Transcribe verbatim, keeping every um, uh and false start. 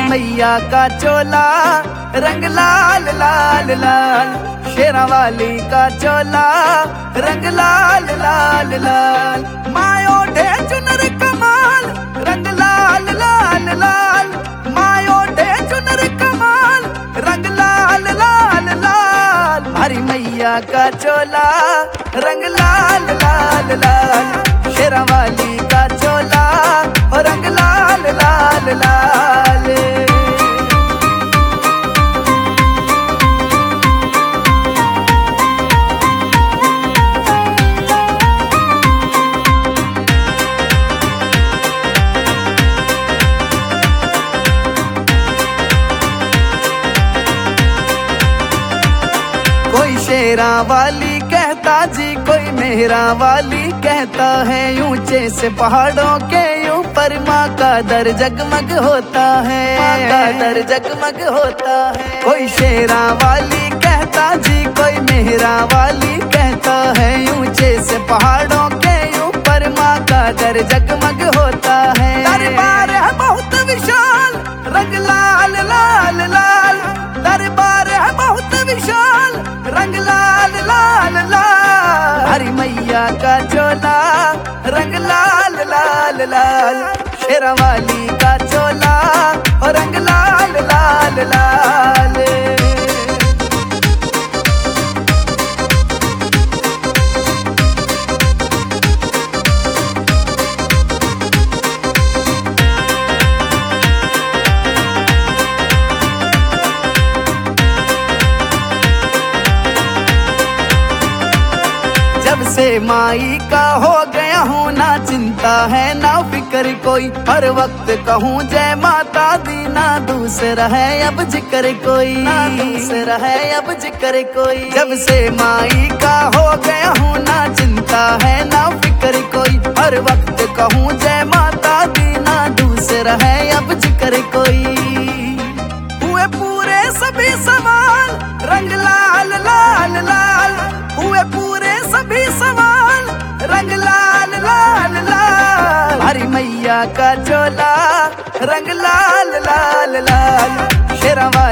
मैया का चोला रंग लाल लाल लाल, शेरा वाली का चोला रंग लाल लाल लाल। मायो ढे चुनर कमाल रंग लाल लाल लाल, मायो ढे चुनर कमाल रंग लाल लाल लाल। हरी मैया का चोला रंग लाल लाल लाल, शेरा वाली का चोला रंग लाल लाल लाल। कोई शेरा वाली कहता जी, कोई मेहरा वाली कहता है। ऊंचे से पहाड़ों के ऊपर माँ का दर जगमग होता है, माँ का दर जगमग होता है। कोई शेरा वाली कहता जी, कोई मेहरा वाली कहता है। ऊंचे से पहाड़ों के ऊपर माँ का दर जगमग होता है। दरबार है बहुत विशाल रंग लाल लाल लाल, दरबार है बहुत विशाल रंग लाल लाल लाल। हरी मैया का चोला रंग लाल लाल लाल, शेरा वाली का चोला रंग लाल लाल लाल। जब से माई का हो गया हूँ ना चिंता है ना फिक्र कोई, हर वक्त कहूँ जय माता दी ना दूसरा है अब जिक्र कोई, ना दूसरा है अब जिक्र कोई। जब से माई का हो गया हूँ ना चिंता है ना फिक्र कोई, हर वक्त कहूँ जय माता दी ना दूसरा है अब जिक्र कोई। हुए पूरे सभी सवाल रंग लाल लाल लाल, हुए पूरे सभी सवाल रंग लाल लाल लाल। हरी मैया का चोला रंग लाल लाल लाल, शेरा